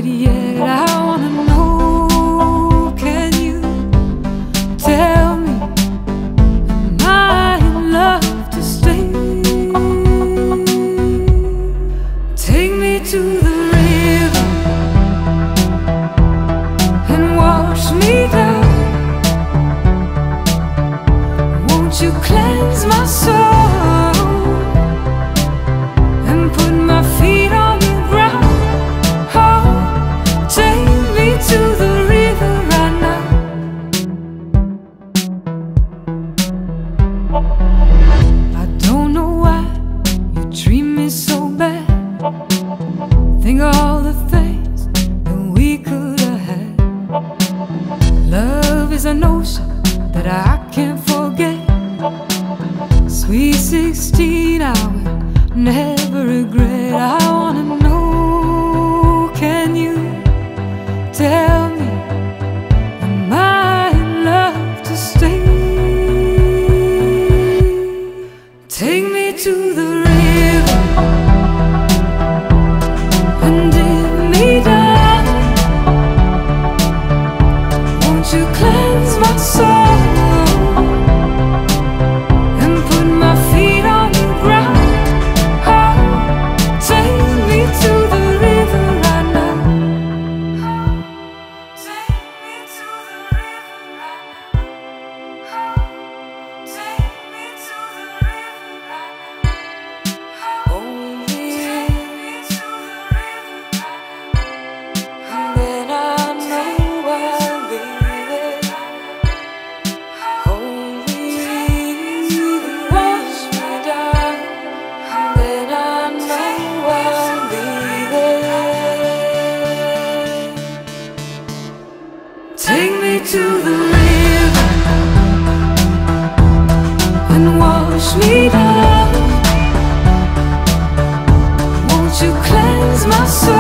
yet. I wanna know, can you tell me, am I in love to stay? Take me to the river and wash me down. Won't you cleanse my soul and put my feet on the ground? Oh, take me to the river right now. I don't know why you treat me so bad. Think of all the things that we could have had. Love is an ocean that I can't forget. Sweet 16, I will never regret. I wanna know, can you tell me, am I in love to stay? Take me to the river and dip me down. Won't you cleanse my soul? Take me to the river and wash me down. Won't you cleanse my soul?